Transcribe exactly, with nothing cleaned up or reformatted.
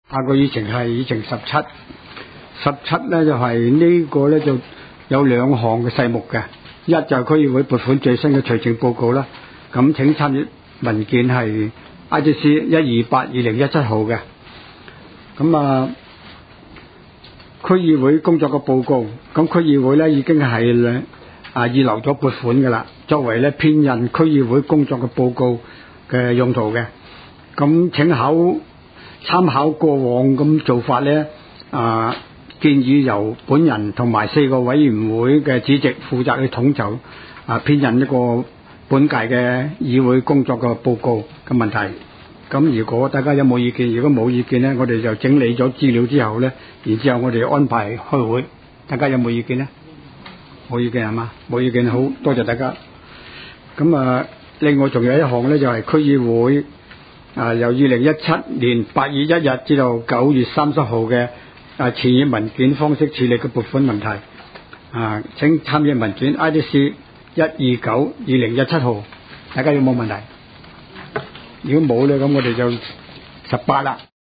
下個議程係議程十七，十七咧就係、是、呢個咧就有兩項嘅細目嘅，一就係區議會撥款最新嘅財政報告啦。咁請參閱文件係 I D C 一二八二零一七號嘅。咁啊，區議會工作嘅報告，咁區議會咧已經係啊預留咗撥款噶啦，作為咧編印區議會工作嘅報告嘅用途嘅。咁請考參考過往咁做法咧，啊建議由本人同埋四個委員會嘅主席負責去統籌啊編印一個本屆嘅議會工作嘅報告嘅問題。咁如果大家有冇意見？如果冇意見咧，我哋就整理咗資料之後咧，然之後我哋安排開會。大家有冇意見咧？冇意見係嘛？冇意見，好多謝大家。咁啊，另外仲有一項咧，就係、是、區議會啊，由二零一七年八月一日至到九月三十號嘅啊，傳閱文件方式處理嘅撥款問題啊，請參閱文件 I D C 一二九二零一七號。大家有冇問題？如果冇咧，咁我哋就十八啦。